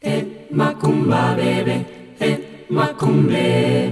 Macumba baby, macumbe,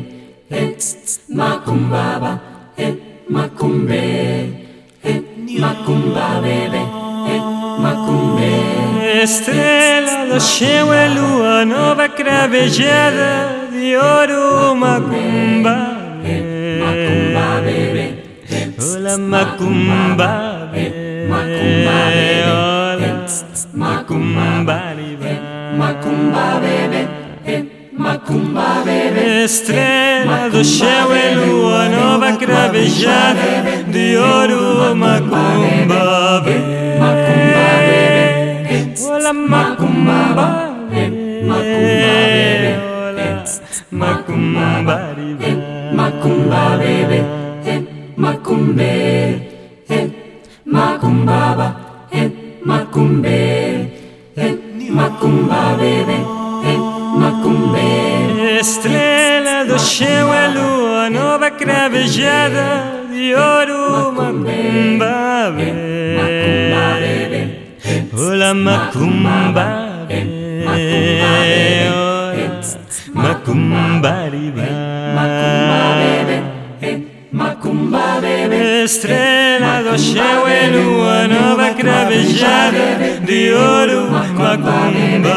macumbaba, macumbe, macumba baby, macumbe. Estrela do chão é lua nova cravejada de ouro, macumba, Macumba baby, olá macumba, macumba baby, olá macumba, macumba baby, macumba baby. estrela do chão é lua nova cravejada de ouro, macumba, Macumba baby, olá macumba, macumba baby, macumba, macumba baby, macumbe, macumbaba, macumbe, macumba baby, macumbe. estrela do chão é lua nova cravejada de ouro, macumba, olá macumba, macumba, Macumba baby, estrela do chão é lua nova cravejada de ouro, macumba,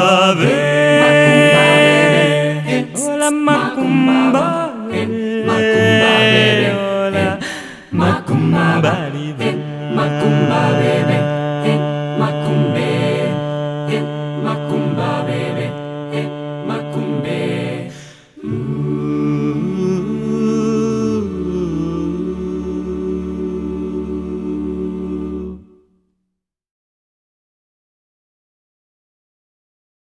olá macumba, olá macumba, macumba baby, macumbe, macumba baby.